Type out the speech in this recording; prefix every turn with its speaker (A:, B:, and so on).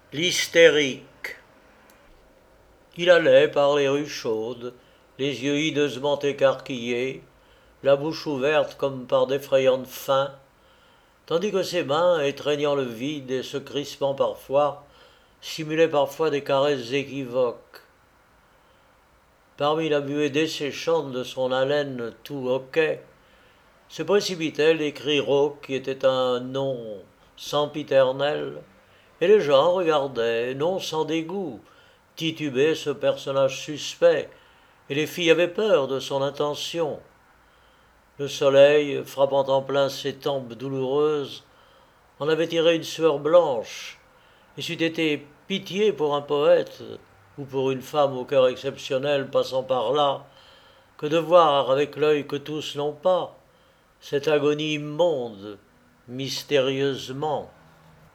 A: L'hystérique. Il allait par les rues chaudes, les yeux hideusement écarquillés, la bouche ouverte comme par d'effrayantes faim, tandis que ses mains, étreignant le vide et se crispant parfois, simulaient parfois des caresses équivoques. Parmi la buée desséchante de son haleine tout hoquet, se précipitaient les cris rauques qui étaient un nom sempiternel, et les gens regardaient, non sans dégoût, tituber ce personnage suspect, et les filles avaient peur de son intention. Le soleil, frappant en plein ses tempes douloureuses, en avait tiré une sueur blanche, et c'eût été pitié pour un poète, ou pour une femme au cœur exceptionnel passant par là, que de voir avec l'œil que tous n'ont pas, cette agonie immonde, mystérieusement